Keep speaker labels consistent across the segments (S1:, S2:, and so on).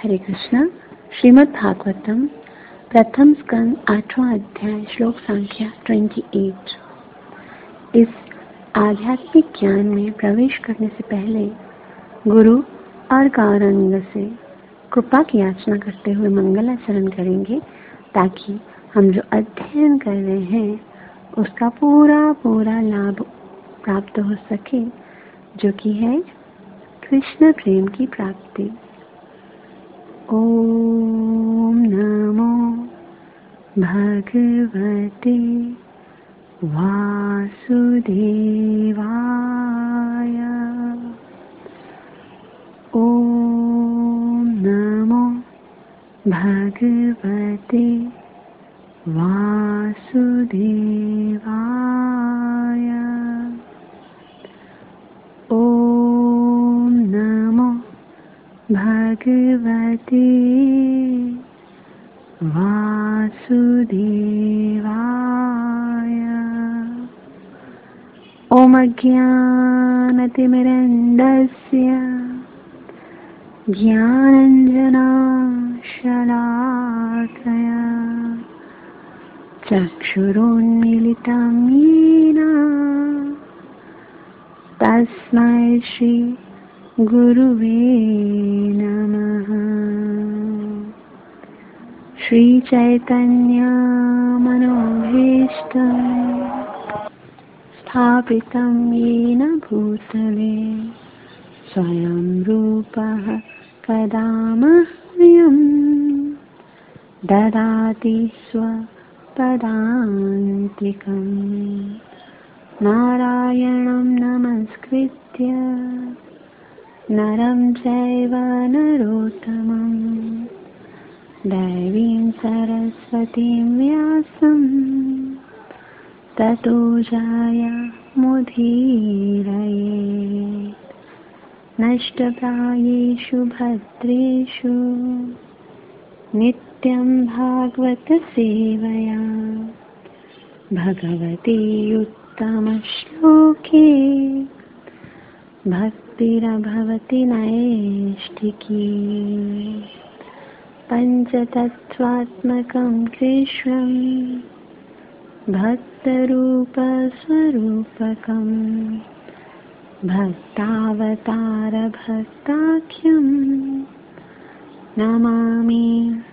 S1: हरे कृष्णा। श्रीमद् भागवतम प्रथम स्कंद 8वां अध्याय श्लोक संख्या 28। इस आध्यात्मिक ज्ञान में प्रवेश करने से पहले गुरु और गौरांग से कृपा की याचना करते हुए मंगलाचरण करेंगे, ताकि हम जो अध्ययन कर रहे हैं उसका पूरा लाभ प्राप्त हो सके, जो कि है कृष्ण प्रेम की प्राप्ति। ओम नमो भगवते वासुदेवाय। ओम नमो भगवते वासुदेवाय। ओम नमो भगवते वासुदेवाय। ओम अज्ञानतिमिरन्दस्य ज्ञानाञ्जनशलाकया चक्षुरुन्मीलितं येन तस्मै श्री गुरुवे नमः। श्री चैतन्य मनोभीष्टं स्थापितं येन भूतले स्वयं रूपः कदा मह्यं ददाति स्वपदान्तिकम्। नारायणं नमस्कृत्य नरं चैव नरोत्तमं देवीं सरस्वतीं व्यासं ततो जयमुदीरयेत्। नष्टप्रायेषु भद्रेषु नित्यं भागवत सेवया भगवती उत्तमश्लोके भक्तिरभवति नैष्ठिकी। पञ्चतत्त्वात्मकं कृष्णं भक्तरूपस्वरूपकं भक्तावतारभक्ताख्यं नमामि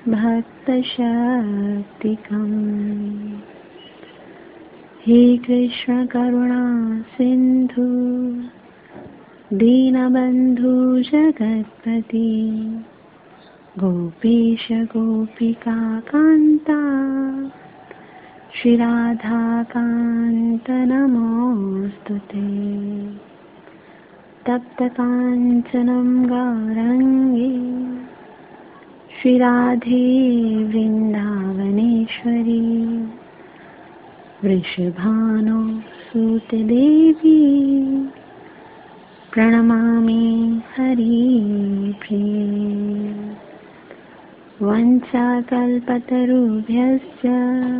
S1: भक्तशक्तिकम्। हे कृष्ण करुणा सिन्धु दीनबन्धु जगत्पति गोपीश गोपिका कान्ता श्री राधा कान्त नमोस्तुते। तप्त काञ्चनं गौराङ्गी श्री राधे वृन्दावनेश्वरी वृषभानो सुतदेवी प्रणमामि हरिप्रिये। वंशाकल्पतरुभ्यश्च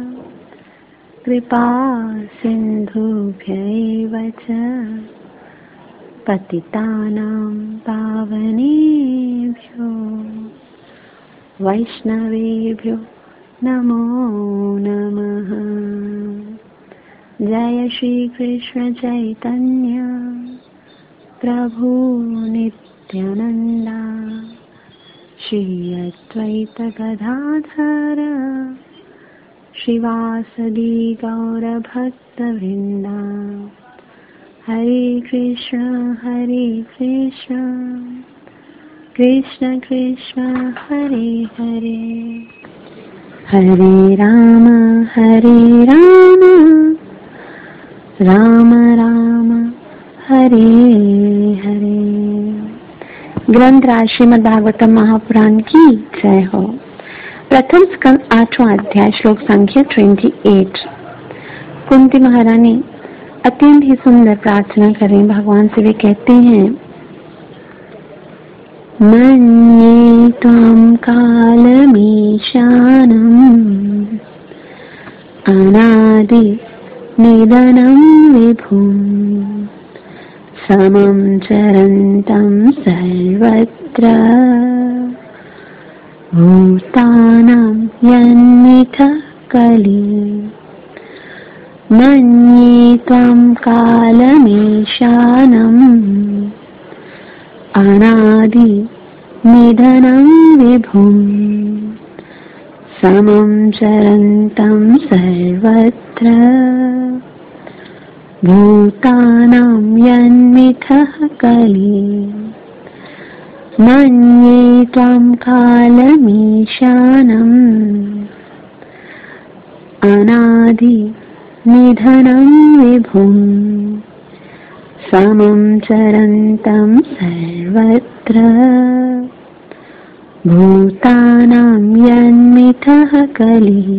S1: कृपा सिन्धुभ्यैव च पतितानां पावनेभ्यो वैष्णवेभ्यो नमो नमः। जय श्री कृष्ण चैतन्य प्रभु नित्यानंदा श्री अद्वैत गदाधर श्रीवासदि गौरभक्तवृंदा। हरे कृष्ण कृष्ण कृष्ण हरे हरे हरे राम राम राम हरे हरे। ग्रंथ राज श्रीमद् भागवतम महापुराण की जय हो। प्रथम स्कंद 8वां अध्याय श्लोक संख्या 28। कुंती महारानी अत्यंत ही सुंदर प्रार्थना करें भगवान से। वे कहते हैं, मन्ये त्वं कालमीशानम् अनादि निधनं विभुम् समं चरन्तं सर्वत्र भूतानां यन्मिथः कली मन्ये त्वां कालमीशानम् अनादि निधनं विभुम् समं चरन्तं सर्वत्र भूतानां यन्मिथः कली मन्ये त्वां कालमीशानम् अनादि निधनं विभुम् समं चरन्तं सर्वत्र भूतानां यन्मिथः कली।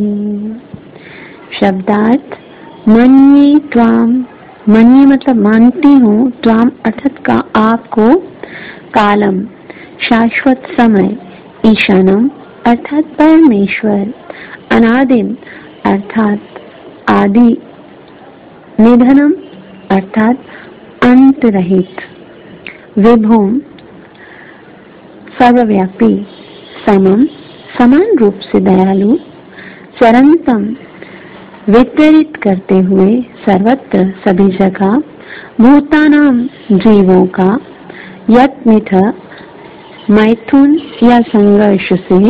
S1: शब्दार्थ मन्ये त्वां, मन्ये मतलब मानती हूँ, त्वां अर्थात का आपको, कालम शाश्वत समय, ईशानम अर्थात परमेश्वर, अनादिम अर्थात आदि, निधनम अर्थात अंत रहित, विभुम सर्वव्यापी, समम समान रूप से दयालु, चरंतम वितरित करते हुए, सर्वत्र सभी जगह, भूतानाम जीवों का, यत्मिथ मैथुन या संघर्ष से,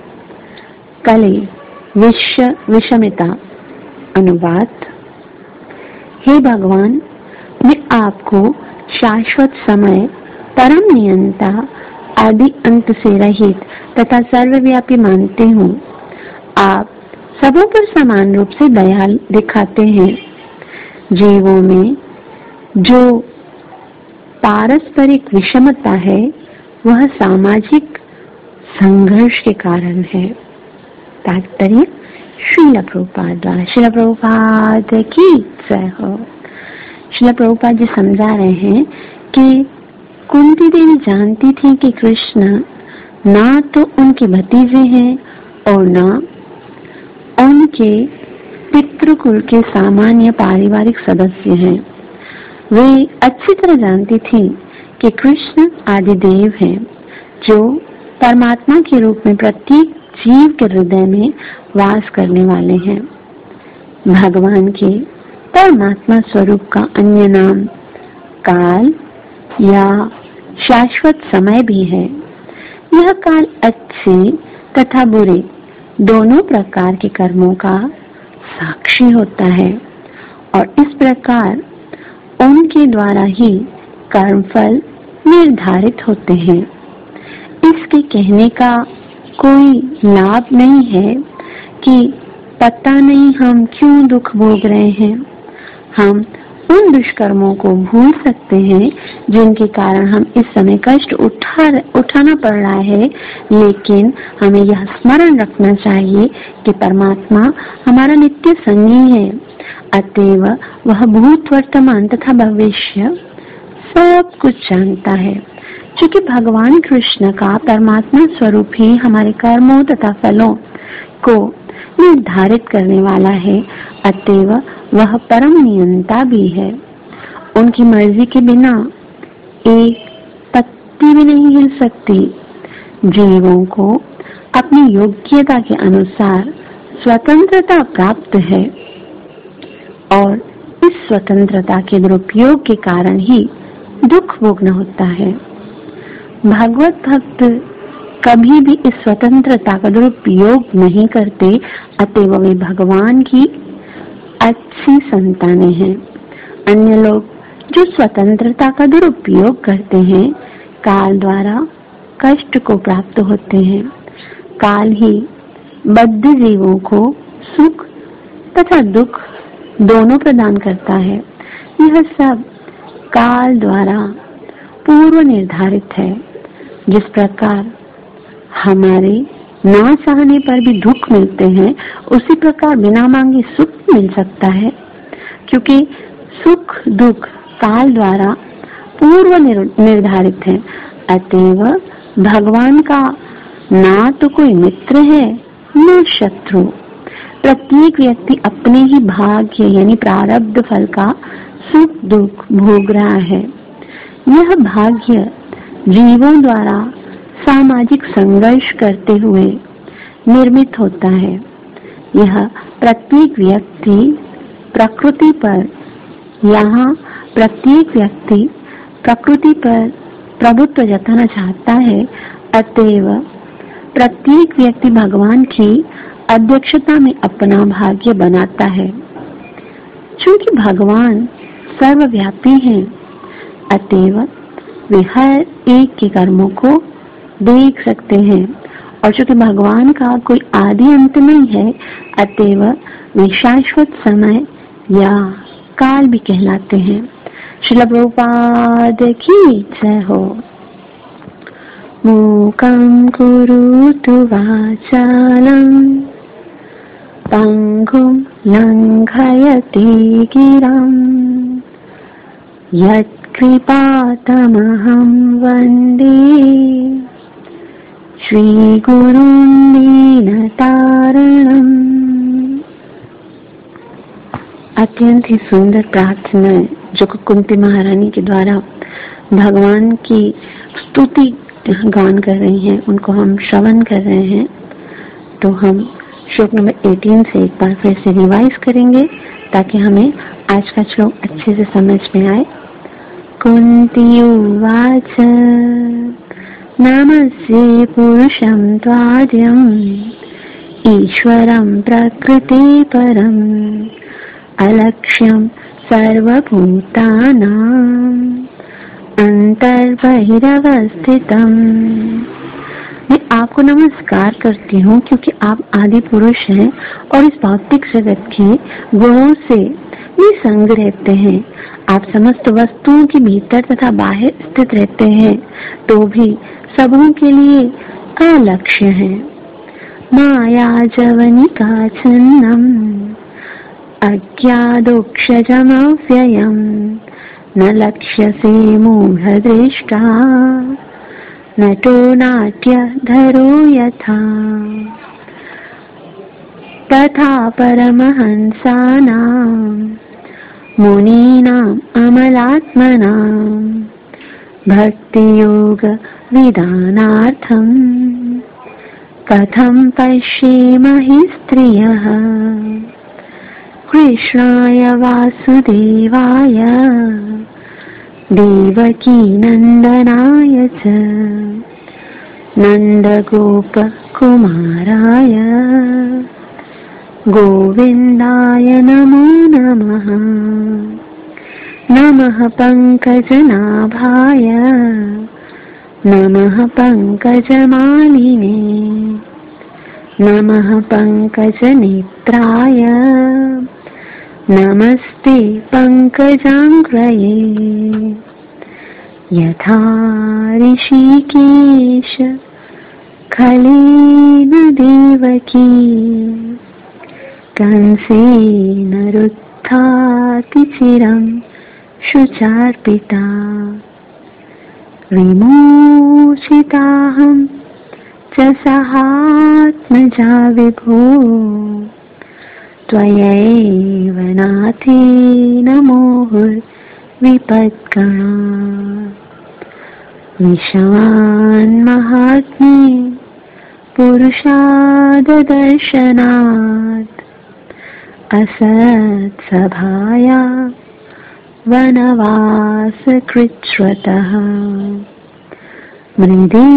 S1: कले विषमिता। अनुवाद। हे भगवान, मैं आपको शाश्वत समय, परम नियंता, आदि अंत से रहित तथा सर्वव्यापी मानते हूँ। आप सबों पर समान रूप से दया दिखाते हैं। जीवों में जो पारस्परिक विषमता है वह सामाजिक संघर्ष के कारण है। तात्पर्य श्रील प्रभुपाद द्वारा। श्रील प्रभुपाद की जय हो। श्रील प्रभुपाद जी समझा रहे हैं कि कुंती देवी जानती थी कि कृष्ण ना तो उनके भतीजे हैं और ना उनके पितृकुल के सामान्य पारिवारिक सदस्य हैं। वे अच्छी तरह जानती थी कि कृष्ण आदिदेव हैं, जो परमात्मा के रूप में प्रत्येक जीव के हृदय में वास करने वाले हैं। भगवान के परमात्मा स्वरूप का अन्य नाम काल या शाश्वत समय भी है। यह काल अच्छे तथा बुरे दोनों प्रकार के कर्मों का साक्षी होता है और इस प्रकार उनके द्वारा ही कर्मफल निर्धारित होते हैं। इसके कहने का कोई लाभ नहीं है कि पता नहीं हम क्यों दुख भोग रहे हैं। हम उन दुष्कर्मों को भूल सकते हैं जिनके कारण हम इस समय कष्ट उठाना पड़ रहा है, लेकिन हमें यह स्मरण रखना चाहिए कि परमात्मा हमारा नित्य संगी है। अतएव वह भूत, वर्तमान तथा भविष्य सब कुछ जानता है। क्योंकि भगवान कृष्ण का परमात्मा स्वरूप ही हमारे कर्मों तथा फलों को निर्धारित करने वाला है, अतएव वह परम नियंता भी है। उनकी मर्जी के बिना एक पत्ती भी नहीं हिल सकती। जीवों को अपनी योग्यता के अनुसार स्वतंत्रता प्राप्त है और इस स्वतंत्रता के दुरुपयोग के कारण ही दुख भोगना होता है। भागवत भक्त कभी भी इस स्वतंत्रता का दुरुपयोग नहीं करते, अतएव वे भगवान की अच्छी संतानें हैं। अन्य लोग जो स्वतंत्रता का दुरुपयोग करते हैं, काल द्वारा कष्ट को प्राप्त होते हैं। काल ही बद्ध जीवों को सुख तथा दुख दोनों प्रदान करता है। यह सब काल द्वारा पूर्व निर्धारित है। जिस प्रकार हमारे ना चाहने पर भी दुख मिलते हैं, उसी प्रकार बिना मांगे सुख मिल सकता है। क्योंकि सुख दुख काल द्वारा पूर्व निर्धारित है, अतएव भगवान का ना तो कोई मित्र है न शत्रु। प्रत्येक व्यक्ति अपने ही भाग्य यानी प्रारब्ध फल का सुख दुख भोग रहा है। यह भाग्य जीवों द्वारा सामाजिक संघर्ष करते हुए निर्मित होता है। यह प्रत्येक व्यक्ति प्रकृति पर प्रभुत्व जताना चाहता है, अतएव प्रत्येक व्यक्ति भगवान की अध्यक्षता में अपना भाग्य बनाता है। चूंकि भगवान सर्वव्यापी हैं, अतएव वे हर एक के कर्मों को देख सकते हैं, और चूंकि भगवान का कोई आदि अंत नहीं है, अतएव वे शाश्वत समय या काल भी कहलाते हैं। श्रील प्रभुपाद की जय हो। मूकं करोतु वाचालं पंगुं लंघयते गिरं यत्कृपातमहं वन्दे श्रीगुरुं दीनतारिणम्। अत्यंत ही सुंदर प्रार्थना जो कुंती महारानी के द्वारा भगवान की स्तुति गान कर रही हैं, उनको हम श्रवण कर रहे हैं। तो हम श्लोक नंबर 18 से एक बार फिर से रिवाइज करेंगे ताकि हमें आज का श्लोक अच्छे से समझ में आए। कुंती उवाच नमस्ते पुरुषं त्वाद्यम् ईश्वरं प्रकृति परम् अलक्ष्यं सर्वभूतानां अंतर्बहिरवस्थितम्। मैं आपको नमस्कार करती हूँ क्योंकि आप आदि पुरुष हैं और इस भौतिक जगत के गुणों से निसंग रहते हैं। आप समस्त वस्तुओं के भीतर तथा बाहर स्थित रहते हैं, तो भी सबों के लिए अलक्ष्य है। माया जवनिका छन्नम अज्ञादोक्षजमव्ययम् न लक्ष्यसे मूढदृष्टा नटो नाट्यधरो यथा तथा परमहंसानां मुनीनाम् अमलात्मनां भक्तियोग विधानार्थं कथं पश्येमहि स्त्रियः कृष्णाय वासुदेवाय देवकी नंदनाय च नंदगोपकुमाराय गोविंदाय नमो नमः। नमः पंकजनाभाय नमः पंकजमालिने नमः पंकजनेत्राय नमस्ते पंकजांग्रये। यथा ऋषिकेश खलेन देवकी कंसेन रुद्धाति चिरं शुचार्पिता विमोचिताहं च सहात्मजा विभो त्वयैव नाथेन मोहुर्विपद्गणा। विषान् महात्म्ये पुरुषाददर्शनात् असत्सभाया वनवासकृच्छ्रतः मृदे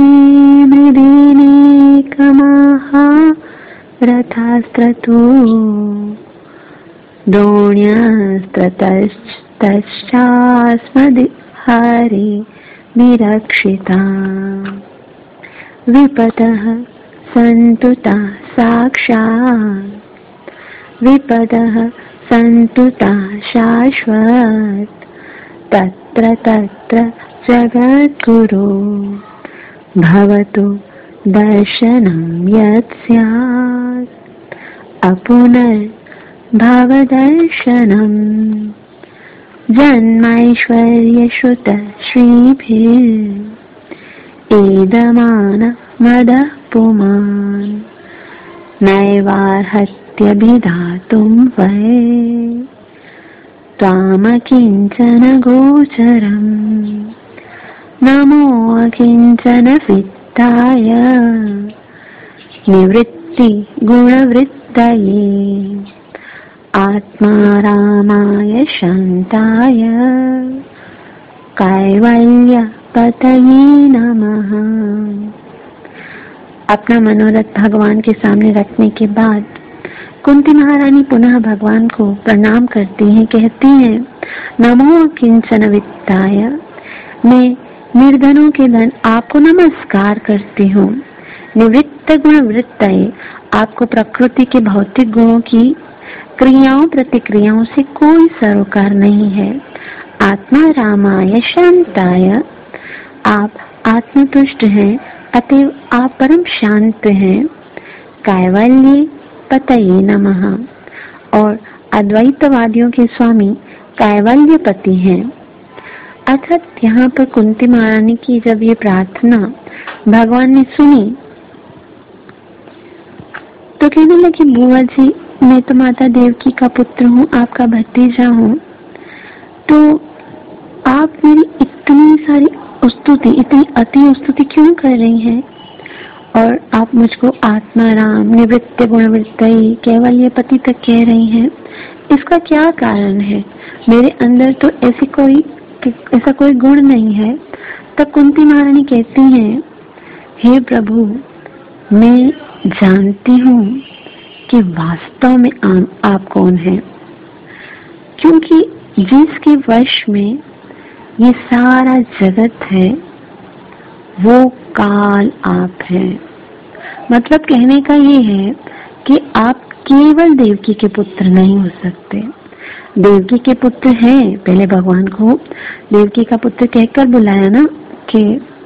S1: मृदेनेकमाहा रथास्त्रतो द्रोण्यस्त्रतश्चास्मद्हरे विरक्षिता। विपदः सन्तुता साक्षात् विपदः सन्तुता शाश्वत तत्र तत्र जगद्गुरो भवतु दर्शनं यत् स्यात् अपुनर्भवदर्शनम्। जन्मैश्वर्यश्रुत श्रीभिरेदमान मदः पुमान् नैवार्हत्यभिधातुं वै त्वामकिञ्चन गोचरम्। नमो अकिञ्चन वित्ताय निवृत्त निवृत्ति गुणवृत्तये आत्मा रामाय शांताय कैवल्य पतये नमः। अपना मनोरथ भगवान के सामने रखने के बाद कुंती महारानी पुनः भगवान को प्रणाम करती हैं, कहती हैं नमो किंचन वित्ताय, मैं निर्धनों के धन आपको नमस्कार करती हूँ। निवृत्त गुण वृत्तये, आपको प्रकृति के भौतिक गुणों की क्रियाओं प्रतिक्रियाओं से कोई सरोकार नहीं है। आत्मा रामाय शांताय, आप आत्मतुष्ट हैं, अतएव आप परम शांत हैं। कैवल्य पतये नमः, और अद्वैतवादियों के स्वामी कैवल्यपति हैं। अर्थात यहाँ पर कुंती महारानी की जब ये प्रार्थना भगवान ने सुनी तो कहने लगी, बुआ जी मैं तो माता देवकी का पुत्र हूँ, आपका भतीजा हूँ, तो आप मेरी इतनी सारी स्तुति, इतनी अति स्तुति क्यों कर रही हैं? और आप मुझको आत्मा राम, निवृत्त गुणवृत्तये, कैवल्यपति तक कह रही हैं, इसका क्या कारण है? मेरे अंदर तो ऐसा कोई गुण नहीं है। तब कुंती महारानी कहती हैं, हे प्रभु, मैं जानती हूँ कि वास्तव में आप कौन हैं, क्योंकि जिसके वश में ये सारा जगत है वो काल आप हैं। मतलब कहने का ये है कि आप केवल देवकी के पुत्र नहीं हो सकते। देवकी के पुत्र हैं, पहले भगवान को देवकी का पुत्र कहकर बुलाया ना कि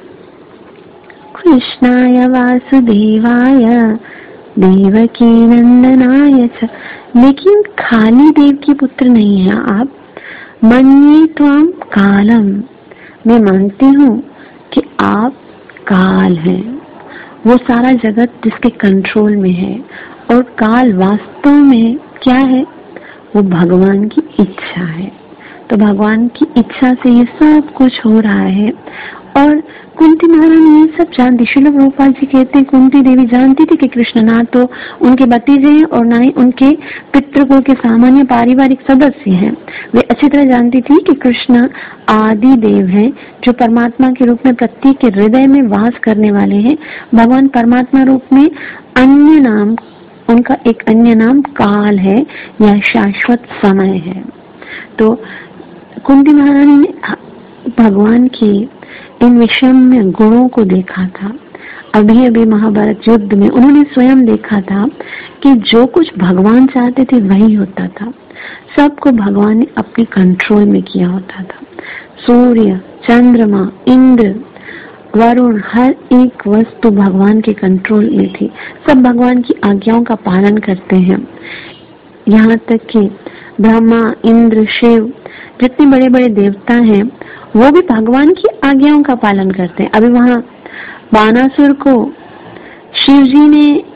S1: कृष्णाय वासुदेवाय देवकी नंदनाय च, लेकिन खाली देवकी पुत्र नहीं है आप। मन्ये त्वाम कालम, मैं मानती हूँ कि आप काल हैं, वो सारा जगत जिसके कंट्रोल में है। और काल वास्तव में क्या है? वो भगवान की इच्छा है। तो भगवान की इच्छा से ये सब कुछ हो रहा है। और कुंती महारानी ये सब जानती। श्रील प्रभुपाद जी कहते हैं कुंती देवी जानती थी कि कृष्ण ना तो उनके भतीजे हैं और ना ही उनके पितृकुल के सामान्य पारिवारिक सदस्य हैं। वे अच्छी तरह जानती थी कि कृष्ण आदि देव हैं, जो परमात्मा के रूप में प्रत्येक के हृदय में वास करने वाले हैं। भगवान परमात्मा रूप में अन्य नाम, उनका एक अन्य नाम काल है या शाश्वत समय है। तो कुंती महारानी ने भगवान की इन विषम गुणों को देखा था। अभी अभी महाभारत युद्ध में उन्होंने स्वयं देखा था कि जो कुछ भगवान चाहते थे वही होता था। सबको भगवान ने अपने कंट्रोल में किया होता था। सूर्य, चंद्रमा, इंद्र, वरुण, हर एक वस्तु भगवान के कंट्रोल में थी। सब भगवान की आज्ञाओं का पालन करते हैं। यहाँ तक कि ब्रह्मा, इंद्र, शिव, जितने बड़े बड़े देवता हैं वो भी भगवान की आज्ञाओं का पालन करते हैं। अभी वहाँ बानासुर को शिव जी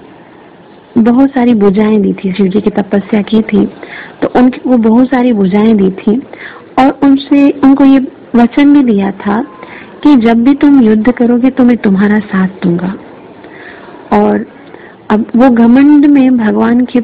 S1: ने बहुत सारी भुजाएं दी थी। शिव जी की तपस्या की थी तो उनको वो बहुत सारी भुजाएं दी थी और उनको ये वचन भी दिया था कि जब भी तुम युद्ध करोगे तो मैं तुम्हारा साथ दूंगा। और अब वो घमंड में भगवान के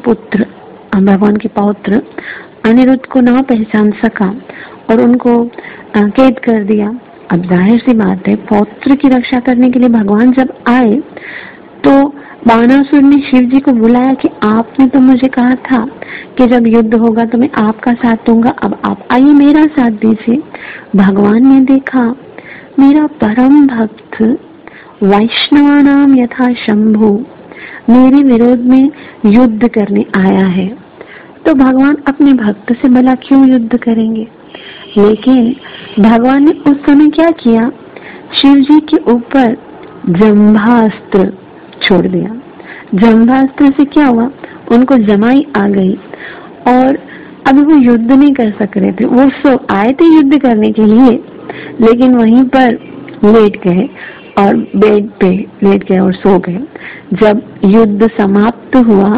S1: पौत्र अनिरुद्ध को ना पहचान सका और उनको कैद कर दिया। अब जाहिर सी बात है, पौत्र की रक्षा करने के लिए भगवान जब आए तो बानासुर ने शिव जी को बुलाया कि आपने तो मुझे कहा था कि जब युद्ध होगा तो मैं आपका साथ दूंगा, अब आप आइए मेरा साथ दीजिए। भगवान ने देखा मेरा परम भक्त वैष्णवानाम यथा शंभु मेरे विरोध में युद्ध करने आया है, तो भगवान अपने भक्त से भला क्यों युद्ध करेंगे। लेकिन भगवान ने उस समय क्या किया, शिव जी के ऊपर जंभास्त्र छोड़ दिया। जंभास्त्र से क्या हुआ, उनको जमाई आ गई और अभी वो युद्ध नहीं कर सक रहे थे। वो सब आए थे युद्ध करने के लिए, लेकिन वहीं पर लेट गए और बेड पे लेट गए और सो गए। जब युद्ध समाप्त हुआ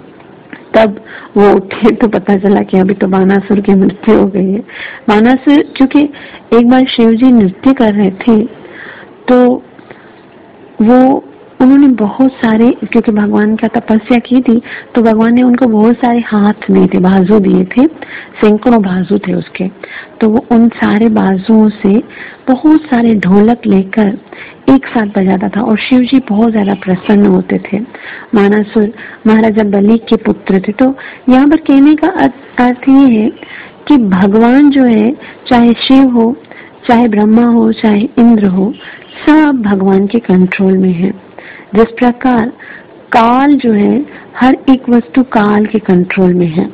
S1: तब वो उठे तो पता चला कि अभी तो बानासुर की मृत्यु हो गई है। बानासुर चूंकि एक बार शिव जी नृत्य कर रहे थे तो वो उन्होंने बहुत सारे, क्योंकि भगवान का तपस्या की थी तो भगवान ने उनको बहुत सारे हाथ दिए थे, बाजू दिए थे, सैकड़ों बाजू थे उसके। तो वो उन सारे बाजुओं से बहुत सारे ढोलक लेकर एक साथ बजाता था और शिव जी बहुत ज्यादा प्रसन्न होते थे। मानासुर महाराजा बलि के पुत्र थे। तो यहाँ पर कहने का अर्थ ये है कि भगवान जो है, चाहे शिव हो, चाहे ब्रह्मा हो, चाहे इंद्र हो, सब भगवान के कंट्रोल में है। जिस प्रकार काल जो है, हर एक वस्तु काल के कंट्रोल में है।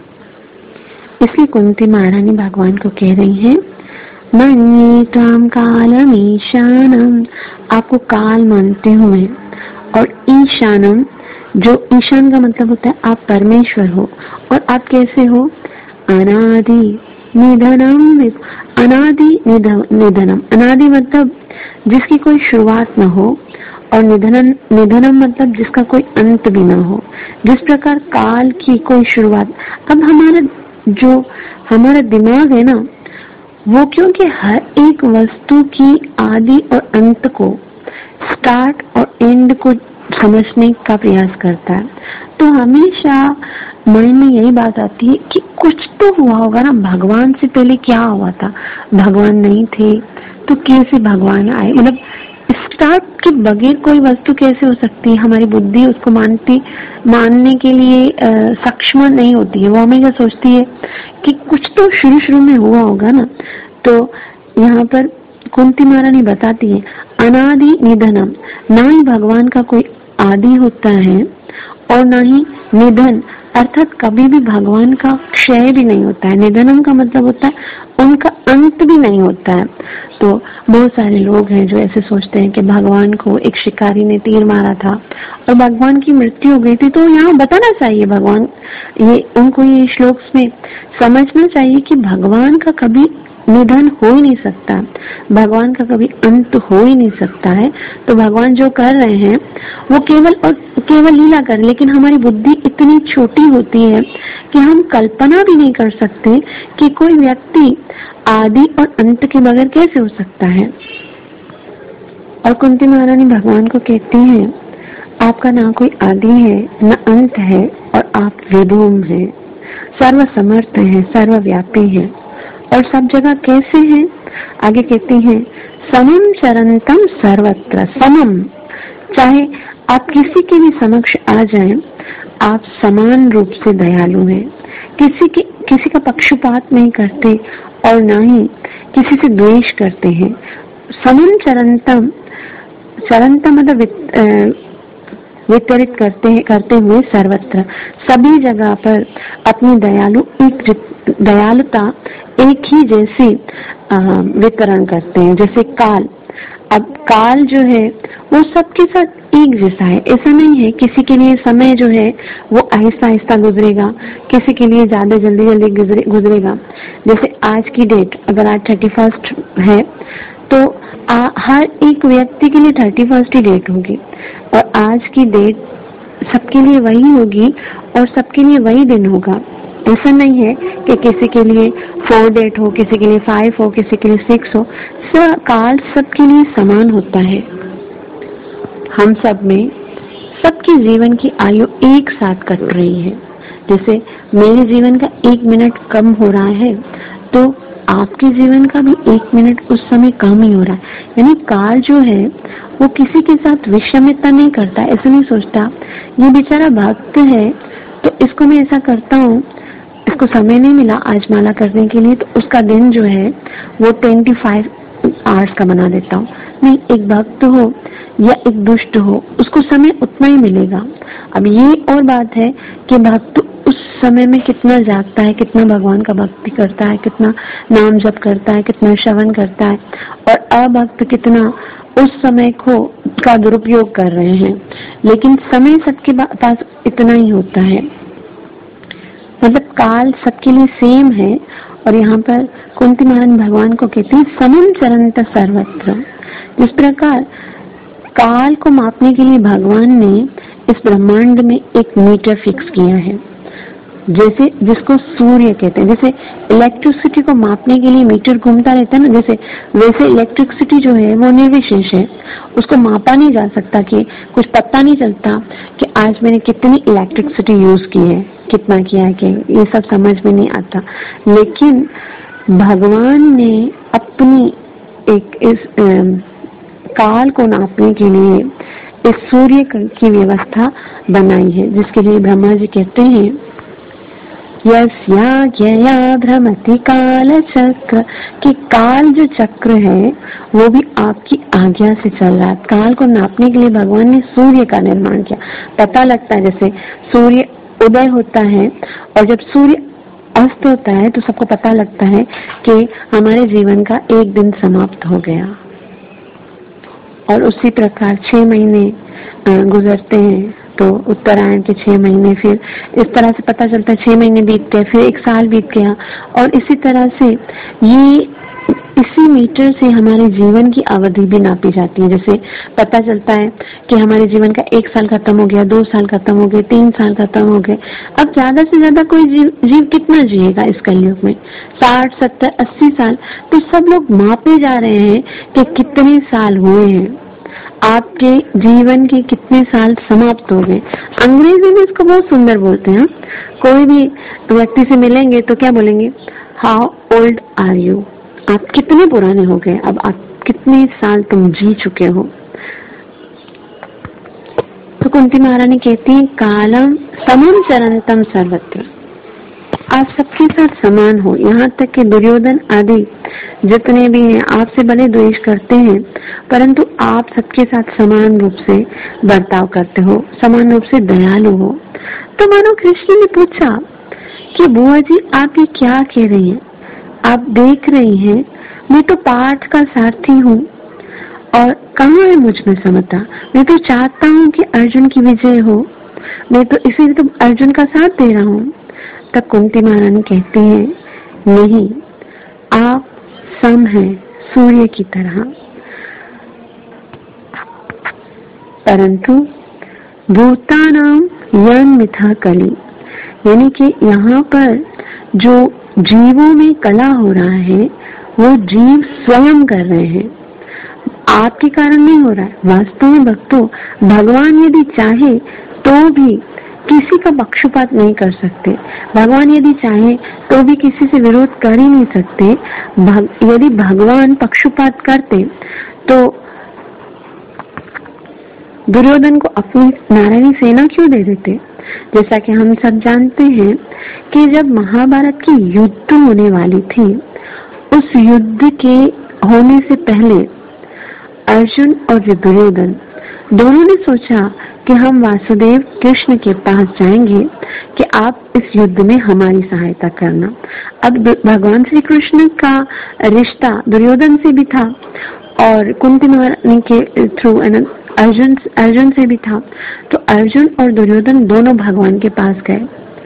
S1: इसलिए कुंती महारानी भगवान को कह रही हैं, मन्ये त्वाम कालम ईशानम, आपको काल मानते हुए, और ईशानम, जो ईशान का मतलब होता है आप परमेश्वर हो। और आप कैसे हो? अनादि निधनम, अनादि निधनम, अनादि मतलब जिसकी कोई शुरुआत न हो, और निधनम मतलब जिसका कोई अंत भी न हो। जिस प्रकार काल की कोई शुरुआत, अब हमारा दिमाग है ना, वो क्योंकि हर एक वस्तु की आदि और अंत को, स्टार्ट और एंड को समझने का प्रयास करता है, तो हमेशा मन में यही बात आती है कि कुछ तो हुआ होगा ना, भगवान से पहले क्या हुआ था, भगवान नहीं थे तो कैसे भगवान आए। मतलब स्टार्ट के बगैर कोई वस्तु कैसे हो सकती है? हमारी बुद्धि उसको मानने के लिए सक्षम नहीं होती है। वो हमेशा सोचती है कि कुछ तो शुरू में हुआ होगा ना। तो यहाँ पर कुंती महारानी बताती है, अनादि निधनम, ना ही भगवान का कोई आदि होता है और ना ही निधन, अर्थात कभी भी भगवान का क्षय भी नहीं होता है। निधनम का मतलब होता है उनका अंत भी नहीं होता है। तो बहुत सारे लोग हैं जो ऐसे सोचते हैं कि भगवान को एक शिकारी ने तीर मारा था और भगवान की मृत्यु हो गई थी। तो यहाँ बताना चाहिए भगवान, उनको ये श्लोक में समझना चाहिए कि भगवान का कभी निधन हो ही नहीं सकता, भगवान का कभी अंत हो ही नहीं सकता है। तो भगवान जो कर रहे हैं वो केवल लीला कर, लेकिन हमारी बुद्धि इतनी छोटी होती है कि हम कल्पना भी नहीं कर सकते कि कोई व्यक्ति आदि और अंत के बगैर कैसे हो सकता है। और कुंती महारानी भगवान को कहती हैं, आपका ना कोई आदि है न अंत है और आप विभूम हैं, सर्वसमर्थ हैं, सर्वव्यापी हैं। और सब जगह कैसे हैं? आगे कहती हैं, समम चरंतम सर्वत्र, समम, चाहे आप किसी के भी समक्ष आ जाएं, आप समान रूप से दयालु हैं, किसी का पक्षपात नहीं करते और ना ही किसी से द्वेष करते हैं। समम चरंतम, चरंतम मतलब वितरित करते हुए सर्वत्र, सभी जगह पर अपनी दयालुता एक ही जैसी वितरण करते हैं। जैसे काल, अब काल जो है वो सबके साथ एक जैसा है। ऐसा नहीं है किसी के लिए समय जो है वो आहिस्ता आहिस्ता गुजरेगा, किसी के लिए ज्यादा जल्दी गुजरेगा। जैसे आज की डेट, अगर आज 31 है तो हर एक व्यक्ति के लिए 31 ही डेट होगी, और आज की डेट सबके लिए वही होगी और सबके लिए वही दिन होगा। ऐसा नहीं है कि किसी के लिए 4 डेट हो, किसी के लिए 5 हो, किसी के लिए 6 हो। काल सबके लिए समान होता है। हम सब में सबके जीवन की आयु एक साथ कट रही है। जैसे मेरे जीवन का 1 मिनट कम हो रहा है तो आपके जीवन का भी 1 मिनट उस समय कम ही हो रहा है। यानी काल जो है वो किसी के साथ विषमिता नहीं करता, ऐसा नहीं सोचता ये बेचारा भक्त है तो इसको मैं ऐसा करता हूँ, इसको समय नहीं मिला आज माला करने के लिए तो उसका दिन जो है वो 25 आवर्स का बना देता हूँ। नहीं, एक भक्त हो या एक दुष्ट हो उसको समय उतना ही मिलेगा। अब ये और बात है कि भक्त उस समय में कितना जागता है, कितना भगवान का भक्ति करता है, कितना नाम जप करता है, कितना श्रवण करता है, और अभक्त कितना उस समय का दुरुपयोग कर रहे हैं। लेकिन समय सबके पास इतना ही होता है, मतलब काल सबके लिए सेम है। और यहाँ पर कुंती महारानी भगवान को कहते हैं समम चरंत सर्वत्र। इस प्रकार काल को मापने के लिए भगवान ने इस ब्रह्मांड में एक मीटर फिक्स किया है। जैसे जिसको सूर्य कहते हैं, जैसे इलेक्ट्रिसिटी को मापने के लिए मीटर घूमता रहता है ना, जैसे वैसे इलेक्ट्रिसिटी जो है वो निर्विशेष है, उसको मापा नहीं जा सकता, कि कुछ पता नहीं चलता कि आज मैंने कितनी इलेक्ट्रिसिटी यूज की है, कितना किया है, कि ये सब समझ में नहीं आता। लेकिन भगवान ने अपनी इस काल को नापने के लिए इस सूर्य की व्यवस्था बनाई है, जिसके लिए ब्रह्मा जी कहते हैं यस्याज्ञया भ्रमति काल चक्र, कि काल जो चक्र है वो भी आपकी आज्ञा से चल रहा है। काल को नापने के लिए भगवान ने सूर्य का निर्माण किया। पता लगता है जैसे सूर्य उदय होता है और जब सूर्य अस्त होता है तो सबको पता लगता है कि हमारे जीवन का एक दिन समाप्त हो गया। और उसी प्रकार 6 महीने गुजरते हैं, तो उत्तरायण के 6 महीने, फिर इस तरह से पता चलता है 6 महीने बीत गए, फिर 1 साल बीत गया। और इसी तरह से इसी मीटर से हमारे जीवन की अवधि भी नापी जाती है। जैसे पता चलता है कि हमारे जीवन का 1 साल खत्म हो गया, 2 साल खत्म हो गए, 3 साल खत्म हो गए। अब ज्यादा से ज्यादा कोई जीव कितना जिएगा इस कलयुग में? 60, 70, 80 साल। तो सब लोग मापे जा रहे हैं कि कितने साल हुए हैं, आपके जीवन के कितने साल समाप्त हो गए। अंग्रेजी में इसको बहुत सुंदर बोलते हैं। कोई भी व्यक्ति से मिलेंगे तो क्या बोलेंगे? हाउ ओल्ड आर यू, आप कितने पुराने हो गए, अब आप कितने साल तुम जी चुके हो। तो कुंती महारानी कहती है कालम समम चरंतम सर्वत्र, आप सबके साथ समान हो। यहाँ तक कि दुर्योधन आदि जितने भी हैं आपसे भले द्वेष करते हैं, परंतु आप सबके साथ समान रूप से बर्ताव करते हो, समान रूप से दयालु हो। तो मानो कृष्ण ने पूछा कि बुआ जी आप ये क्या कह रही हैं? आप देख रही हैं मैं तो पाठ का सारथी हूँ, और कहाँ है मुझ में समता? मैं तो चाहता हूँ कि अर्जुन की विजय हो, मैं तो इसीलिए तो अर्जुन का साथ दे रहा हूँ। तब कुंती महारानी कहती है नहीं, आप सम हैं सूर्य की तरह, परंतु भूतानाम यन मिथा कली, यानी कि यहाँ पर जो जीवों में कला हो रहा है वो जीव स्वयं कर रहे हैं, आपके कारण नहीं हो रहा है। वास्तव में भक्तों, भगवान यदि चाहे तो भी किसी का पक्षपात नहीं कर सकते। भगवान यदि चाहे तो भी किसी से विरोध कर ही नहीं सकते। यदि भगवान पक्षपात करते तो दुर्योधन को अपनी नारायणी सेना क्यों दे देते? जैसा कि हम सब जानते हैं कि जब महाभारत की युद्ध होने वाली थी, उस युद्ध के होने से पहले अर्जुन और दुर्योधन दोनों ने सोचा कि हम वासुदेव कृष्ण के पास जाएंगे कि आप इस युद्ध में हमारी सहायता करना। अब भगवान श्री कृष्ण का रिश्ता दुर्योधन से भी था और कुंती महारानी के थ्रू अर्जुन से भी था। तो अर्जुन और दुर्योधन दोनों भगवान के पास गए।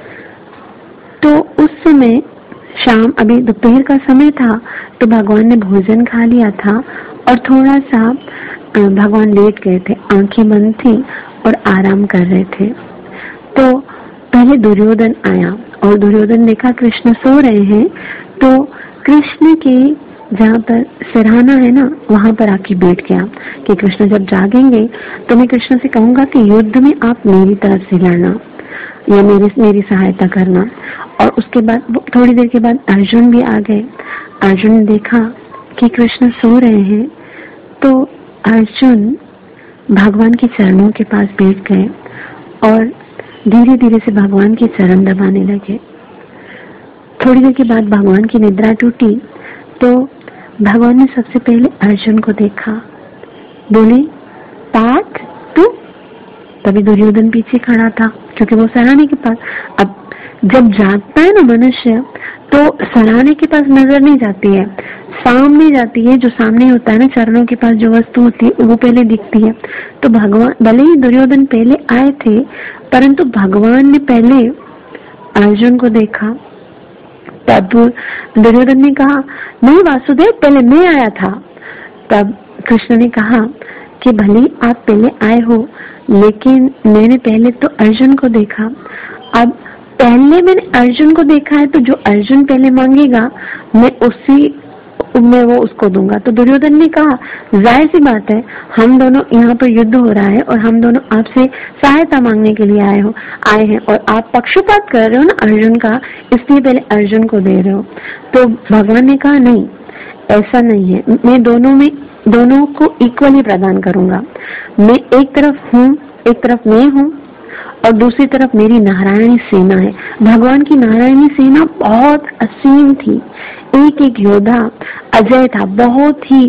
S1: तो उस समय शाम, अभी दोपहर का समय था, तो भगवान ने भोजन खा लिया था और थोड़ा सा भगवान लेट गए थे, आंखें बंद थी और आराम कर रहे थे। तो पहले दुर्योधन आया और दुर्योधन देखा कृष्ण सो रहे हैं, तो कृष्ण के जहाँ पर सिरहाना है ना, वहां पर आके बैठ गया कि कृष्ण जब जागेंगे तो मैं कृष्ण से कहूंगा कि युद्ध में आप मेरी तरफ से लड़ना या मेरी सहायता करना। और उसके बाद थोड़ी देर के बाद अर्जुन भी आ गए। अर्जुन ने देखा कि कृष्ण सो रहे हैं, तो अर्जुन भगवान के चरणों के पास बैठ गए और धीरे धीरे से भगवान के चरण दबाने लगे। थोड़ी देर के बाद भगवान की निद्रा टूटी, तो भगवान ने सबसे पहले अर्जुन को देखा, बोले पार्थ तू? तभी दुर्योधन पीछे खड़ा था क्योंकि वो सराहने के पास, अब जब जागता है ना मनुष्य तो सराहने के पास नजर नहीं जाती है, सामने जाती है। जो सामने होता है ना, चरणों के पास जो वस्तु होती है वो पहले दिखती है। तो भगवान, भले ही दुर्योधन पहले आए थे, परंतु भगवान ने पहले अर्जुन को देखा। तब दुर्योधन ने कहा नहीं वासुदेव, पहले मैं आया था। तब कृष्ण ने कहा कि भले आप पहले आए हो, लेकिन मैंने पहले तो अर्जुन को देखा। अब पहले मैंने अर्जुन को देखा है, तो जो अर्जुन पहले मांगेगा मैं उसी में वो उसको दूंगा। तो दुर्योधन ने कहा, जाहिर सी बात है, हम दोनों यहाँ पर युद्ध हो रहा है और हम दोनों आपसे सहायता मांगने के लिए आए हैं और आप पक्षपात कर रहे हो ना अर्जुन का, इसलिए पहले अर्जुन को दे रहे हो। तो भगवान ने कहा नहीं, ऐसा नहीं है, मैं दोनों को इक्वली प्रदान करूंगा। मैं एक तरफ हूँ, एक तरफ मैं हूँ और दूसरी तरफ मेरी नारायणी सेना है। भगवान की नारायणी सेना बहुत असीम थी, एक एक योद्धा अजय था, बहुत ही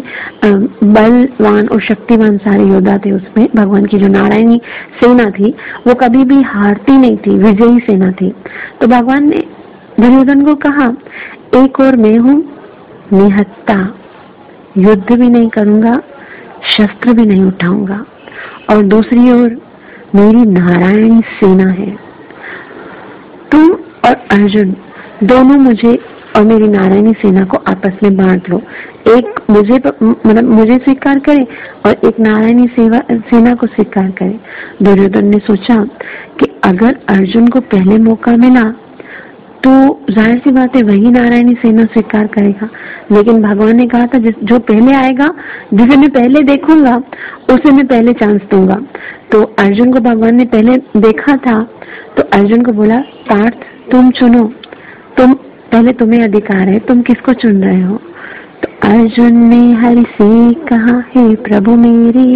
S1: बलवान और शक्तिवान सारे योद्धा थे उसमें। भगवान की जो नारायणी सेना थी वो कभी भी हारती नहीं थी, विजयी सेना थी। तो भगवान ने दुर्योधन को कहा, एक और मैं हूँ निहत्ता, युद्ध भी नहीं करूंगा, शस्त्र भी नहीं उठाऊंगा, और दूसरी ओर मेरी नारायणी सेना है। तुम और अर्जुन दोनों मुझे और मेरी नारायणी सेना को आपस में बांट लो, एक मुझे स्वीकार करे और एक नारायणी सेना को स्वीकार करे। दुर्योधन ने सोचा कि अगर अर्जुन को पहले मौका मिला तो जाहिर सी बात है वही नारायणी सेना स्वीकार करेगा, लेकिन भगवान ने कहा था जो पहले आएगा, जिसे मैं पहले देखूंगा, उसे मैं पहले चांस दूंगा। तो अर्जुन को भगवान ने पहले देखा था, तो अर्जुन को बोला, पार्थ तुम चुनो, तुम्हें अधिकार है, तुम किसको चुन रहे हो? तो अर्जुन ने हरि से कहा, हे प्रभु मेरे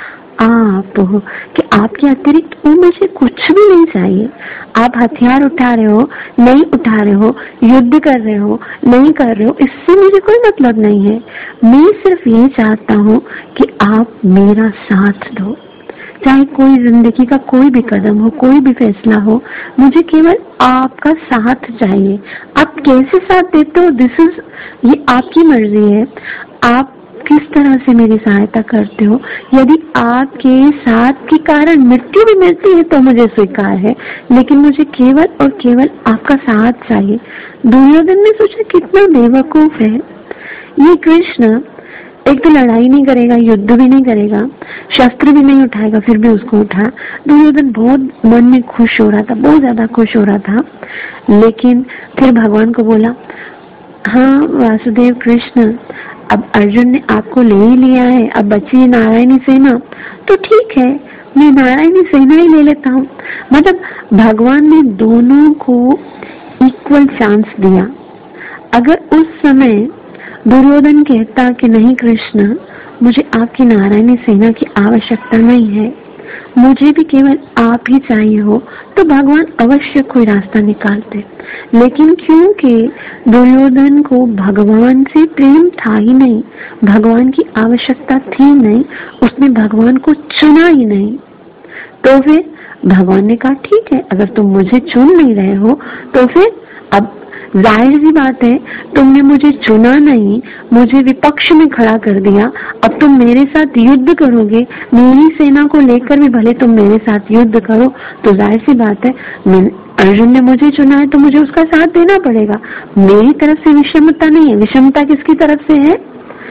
S1: आप हो, कि आपके अतिरिक्त वो मुझे कुछ भी नहीं चाहिए। आप हथियार उठा रहे हो, नहीं उठा रहे हो, युद्ध कर रहे हो, नहीं कर रहे हो, इससे मुझे कोई मतलब नहीं है। मैं सिर्फ ये चाहता हूँ कि आप मेरा साथ दो, चाहे कोई जिंदगी का कोई भी कदम हो, कोई भी फैसला हो, मुझे केवल आपका साथ चाहिए। आप कैसे साथ देते हो, ये आपकी मर्जी है। आप किस तरह से मेरी सहायता करते हो, यदि आपके साथ के कारण मृत्यु भी मिलती है तो मुझे स्वीकार है, लेकिन मुझे केवल और केवल आपका साथ चाहिए। दुर्योधन ने सोचा कितना बेवकूफ है ये कृष्ण, एक तो लड़ाई नहीं करेगा, युद्ध भी नहीं करेगा, शस्त्र भी नहीं उठाएगा, फिर भी उसको उठा। दुर्योधन बहुत मन में खुश हो रहा था, बहुत ज्यादा खुश हो रहा था, लेकिन फिर भगवान को बोला, हाँ वासुदेव कृष्ण, अब अर्जुन ने आपको ले ही लिया है, अब बची नारायणी सेना, तो ठीक है, मैं नारायणी सेना ही ले लेता हूँ। मतलब भगवान ने दोनों को इक्वल चांस दिया। अगर उस समय दुर्योधन कहता कि नहीं कृष्ण, मुझे आपकी नारायणी सेना की आवश्यकता नहीं है, मुझे भी केवल आप ही चाहिए हो, तो भगवान अवश्य कोई रास्ता निकालते। लेकिन क्योंकि दुर्योधन को भगवान से प्रेम था ही नहीं, भगवान की आवश्यकता थी नहीं, उसने भगवान को चुना ही नहीं, तो फिर भगवान ने कहा ठीक है, अगर तुम मुझे चुन नहीं रहे हो तो फिर अब जाहिर सी बात है, तुमने मुझे चुना नहीं, मुझे विपक्ष में खड़ा कर दिया, अब तुम मेरे साथ युद्ध करोगे, मेरी सेना को लेकर भी भले तुम मेरे साथ युद्ध करो, तो जाहिर सी बात है अर्जुन ने मुझे चुना है तो मुझे उसका साथ देना पड़ेगा। मेरी तरफ से विषमता नहीं है, विषमता किसकी तरफ से है?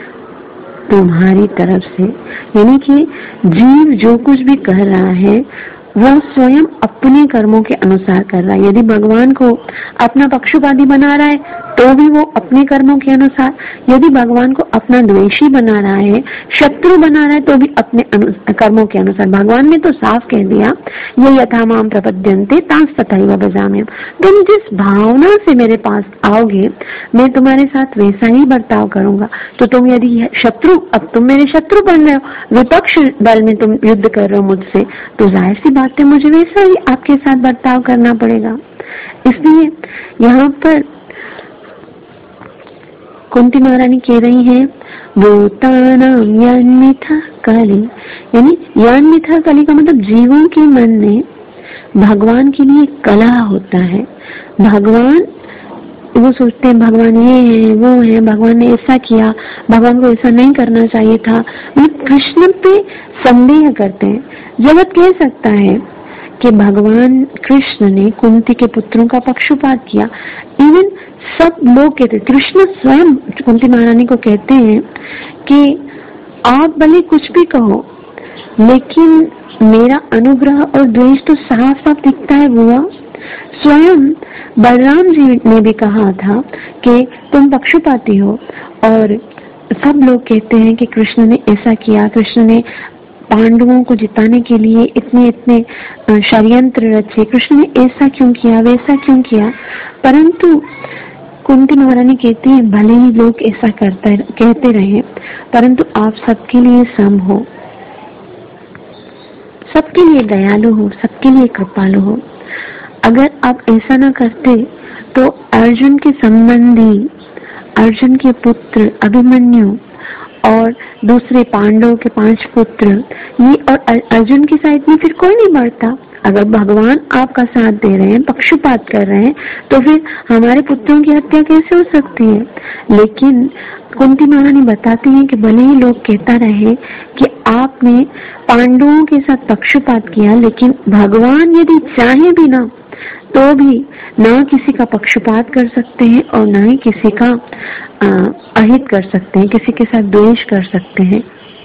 S1: तुम्हारी तरफ से। यानी कि जीव जो कुछ भी कर रहा है वो स्वयं अपने कर्मों के अनुसार कर रहा है। यदि भगवान को अपना पक्षपाती बना रहा है तो भी वो अपने कर्मों के अनुसार, यदि भगवान को अपना द्वेषी बना रहा है, शत्रु बना रहा है, तो भी अपने कर्मों के अनुसार। भगवान ने तो साफ कह दिया, ये यथा माम प्रपद्यन्ते तांस तथैव भजाम्यहम्। तुम जिस भावना से मेरे पास आओगे मैं तुम्हारे साथ वैसा ही बर्ताव करूंगा। तो तुम यदि शत्रु, अब तुम मेरे शत्रु बन रहे हो, विपक्ष दल में तुम युद्ध कर रहे हो मुझसे, तो जाहिर सी बात है मुझे वैसा ही आपके साथ बर्ताव करना पड़ेगा। इसलिए यहाँ पर कुंती महारानी कह रही हैं, भूतानां यान्मिथा काली, यानी यान्मिथा काली का मतलब जीवों के मन में भगवान के लिए कला होता है। भगवान, वो सोचते हैं भगवान ये है, वो है, भगवान ने ऐसा किया, भगवान को ऐसा नहीं करना चाहिए था, वो कृष्ण पे संदेह करते हैं। जगत कह सकता है कि भगवान कृष्ण ने कुंती के पुत्रों का पक्षपात किया। इवन सब लोग कहते, कृष्ण स्वयं कुंती महारानी को कहते हैं कि आप भले कुछ भी कहो, लेकिन मेरा अनुग्रह और द्वेष तो साफ साफ दिखता है बुआ। स्वयं बलराम जी ने भी कहा था कि तुम पक्षपाती हो, और सब लोग कहते हैं कि कृष्ण ने ऐसा किया, कृष्ण ने पांडवों को जिताने के लिए इतने इतने षड्यंत्र रचे, कृष्ण ने ऐसा क्यों किया, वैसा क्यों किया। परंतु कुंती महारानी कहती है, भले ही लोग ऐसा कहते रहे, परंतु आप सबके लिए सम हो, सबके लिए दयालु हो, सबके लिए कृपालु हो। अगर आप ऐसा ना करते तो अर्जुन के संबंधी, अर्जुन के पुत्र अभिमन्यु और दूसरे पांडव के 5 पुत्र, ये और अर्जुन की साइड में फिर कोई नहीं बढ़ता। अगर भगवान आपका साथ दे रहे हैं, पक्षपात कर रहे हैं, तो फिर हमारे पुत्रों की हत्या कैसे हो सकती है। लेकिन कुंती महारानी बताती हैं कि भले ही लोग कहता रहे कि आपने पांडवों के साथ पक्षपात किया, लेकिन भगवान यदि चाहे भी ना तो भी ना किसी का पक्षपात कर सकते हैं और ना ही किसी का अहित कर सकते हैं, किसी के साथ द्वेष कर सकते हैं।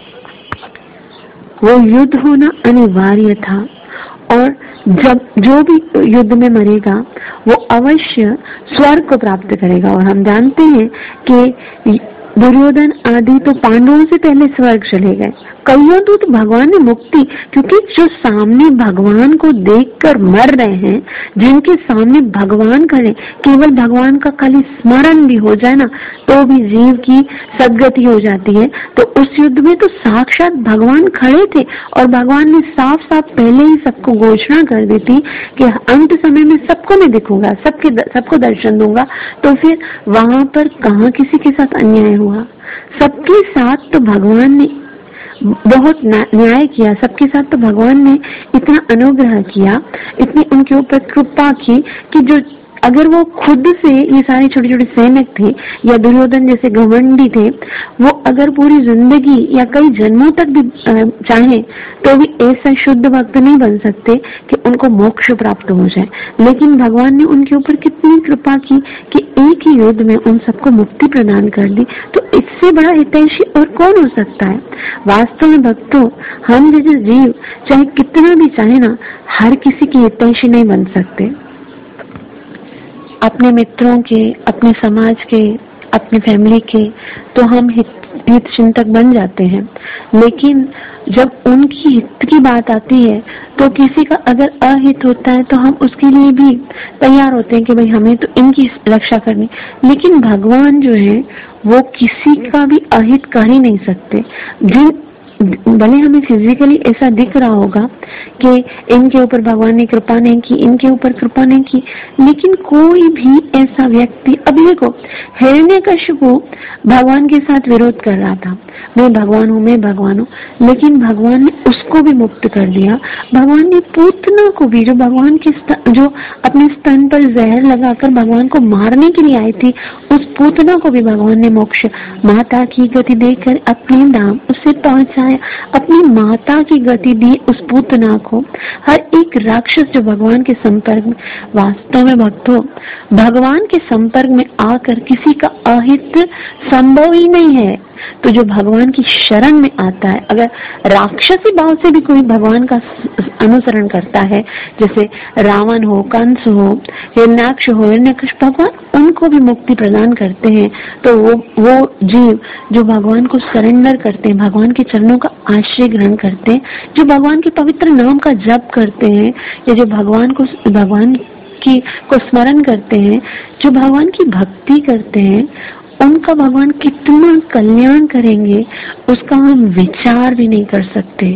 S1: वो युद्ध होना अनिवार्य था, और जब जो भी युद्ध में मरेगा वो अवश्य स्वर्ग को प्राप्त करेगा। और हम जानते हैं कि दुर्योधन आदि तो पांडवों से पहले स्वर्ग चले गए। कईयों तो भगवान ने मुक्ति, क्योंकि जो सामने भगवान को देखकर मर रहे हैं, जिनके सामने भगवान खड़े, केवल भगवान का खाली स्मरण भी हो जाए ना तो भी जीव की सद्गति हो जाती है। तो उस युद्ध में तो साक्षात भगवान खड़े थे, और भगवान ने साफ साफ पहले ही सबको घोषणा कर दी थी कि अंत समय में सबको मैं दिखूंगा, सबको दर्शन दूंगा। तो फिर वहां पर कहाँ किसी के साथ अन्याय हुआ। सबके साथ तो भगवान ने बहुत न्याय किया, सबके साथ तो भगवान ने इतना अनुग्रह किया, इतनी उनके ऊपर कृपा की कि जो अगर वो खुद से, ये सारे छोटे छोटे सैनिक थे या दुर्योधन जैसे घमंडी थे, वो अगर पूरी जिंदगी या कई जन्मों तक भी चाहे तो भी ऐसा शुद्ध भक्त नहीं बन सकते कि उनको मोक्ष प्राप्त हो जाए। लेकिन भगवान ने उनके ऊपर कितनी कृपा की कि एक ही युद्ध में उन सबको मुक्ति प्रदान कर दी। तो इससे बड़ा हितैषी और कौन हो सकता है। वास्तव में भक्तों, हम जैसे जीव चाहे कितना भी चाहे ना, हर किसी की हितैषी नहीं बन सकते। अपने मित्रों के, अपने समाज के, अपने फैमिली के तो हम हित चिंतक बन जाते हैं, लेकिन जब उनकी हित की बात आती है तो किसी का अगर अहित होता है तो हम उसके लिए भी तैयार होते हैं कि भाई हमें तो इनकी रक्षा करनी। लेकिन भगवान जो है वो किसी का भी अहित कर ही नहीं सकते। जो भले हमें फिजिकली ऐसा दिख रहा होगा कि इनके ऊपर भगवान ने कृपा नहीं की, इनके ऊपर कृपा नहीं की, लेकिन कोई भी ऐसा व्यक्ति, अभी देखो हिरण्यकशिपु भगवान के साथ विरोध कर रहा था, मैं भगवान हूँ, मैं भगवान हूँ, लेकिन भगवान ने उसको भी मुक्त कर दिया। भगवान ने पूतना को भी, जो भगवान के जो अपने स्तन पर जहर लगाकर भगवान को मारने के लिए आई थी, उस पूतना को भी भगवान ने मोक्ष, माता की गति देकर अपने धाम उसे पहुंचाया। अपनी माता की गति दी उस पूतना को। हर एक राक्षस जो भगवान के संपर्क में, वास्तव में भक्तों, भगवान के संपर्क में आकर किसी का अहित संभव ही नहीं है। तो जो भगवान की शरण में आता है, अगर राक्षसी भाव से भी कोई भगवान का अनुसरण करता है, जैसे रावण हो, कंस हो, हिरण्याक्ष हो, हिरण्यकशिपु, भगवान उनको भी मुक्ति प्रदान करते हैं। तो वो जीव जो भगवान को सरेंडर करते हैं, भगवान के चरणों का आश्रय ग्रहण करते हैं, जो भगवान के पवित्र नाम का जप करते हैं, या जो भगवान को स्मरण करते हैं, जो भगवान की भक्ति करते हैं, उनका भगवान कितना कल्याण करेंगे उसका हम विचार भी नहीं कर सकते।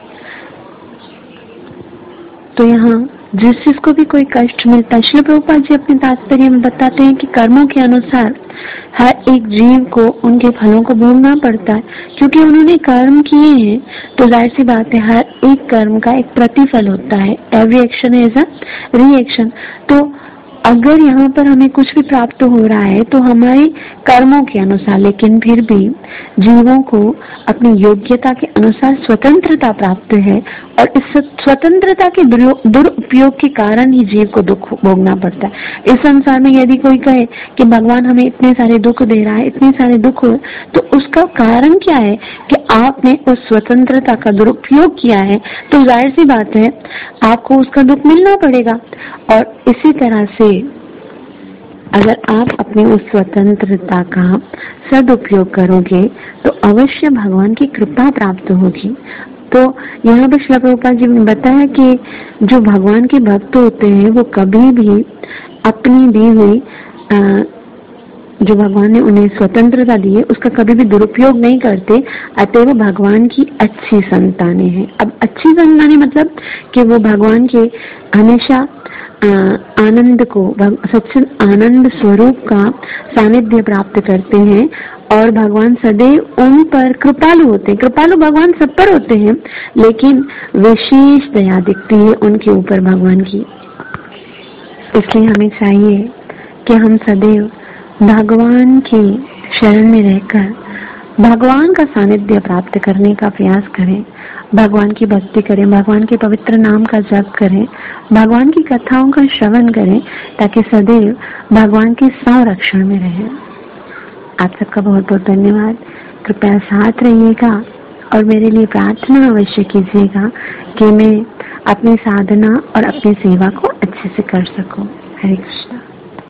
S1: तो यहाँ जिस जिसको भी कोई कष्ट मिलता है, श्रील प्रभुपाद जी अपने तात्पर्य में बताते हैं कि कर्मों के अनुसार हर एक जीव को उनके फलों को भोगना पड़ता है, क्योंकि उन्होंने कर्म किए हैं। तो जाहिर सी बात है हर एक कर्म का एक प्रतिफल होता है। Every action is a reaction. तो अगर यहाँ पर हमें कुछ भी प्राप्त हो रहा है तो हमारे कर्मों के अनुसार, लेकिन फिर भी जीवों को अपनी योग्यता के अनुसार स्वतंत्रता प्राप्त है। और इस स्वतंत्रता के दुरुपयोग के कारण ही जीव को दुख भोगना पड़ता है। इस संसार में यदि कोई कहे कि भगवान हमें इतने सारे दुख दे रहा है, इतने सारे दुख हो, तो उसका कारण क्या है कि आपने उस स्वतंत्रता का दुरुपयोग किया है। तो जाहिर सी बात है आपको उसका दुख मिलना पड़ेगा। और इसी तरह से अगर आप अपनी उस स्वतंत्रता का सदुपयोग करोगे तो अवश्य भगवान की कृपा प्राप्त होगी। तो यहाँ पर श्रील प्रभुपाद जी ने बताया कि जो भगवान के भक्त होते हैं वो कभी भी अपनी दी हुई जो भगवान ने उन्हें स्वतंत्रता दी है उसका कभी भी दुरुपयोग नहीं करते, अतः वो भगवान की अच्छी संतानें हैं। अब अच्छी संतानें मतलब कि वो भगवान के हमेशा आनंद को, सच्चिद आनंद स्वरूप का सानिध्य प्राप्त करते हैं और भगवान सदैव उन पर कृपालु होते हैं। कृपालु भगवान सब पर होते हैं, लेकिन विशेष दया दिखती है उनके ऊपर भगवान की। इसलिए हमें चाहिए कि हम सदैव भगवान की शरण में रहकर भगवान का सानिध्य प्राप्त करने का प्रयास करें, भगवान की भक्ति करें, भगवान के पवित्र नाम का जप करें, भगवान की कथाओं का श्रवण करें, ताकि सदैव भगवान के संरक्षण में रहें। आप सबका बहुत बहुत धन्यवाद। कृपया साथ रहिएगा और मेरे लिए प्रार्थना अवश्य कीजिएगा कि मैं अपनी साधना और अपनी सेवा को अच्छे से कर सकूं। हरे कृष्णा।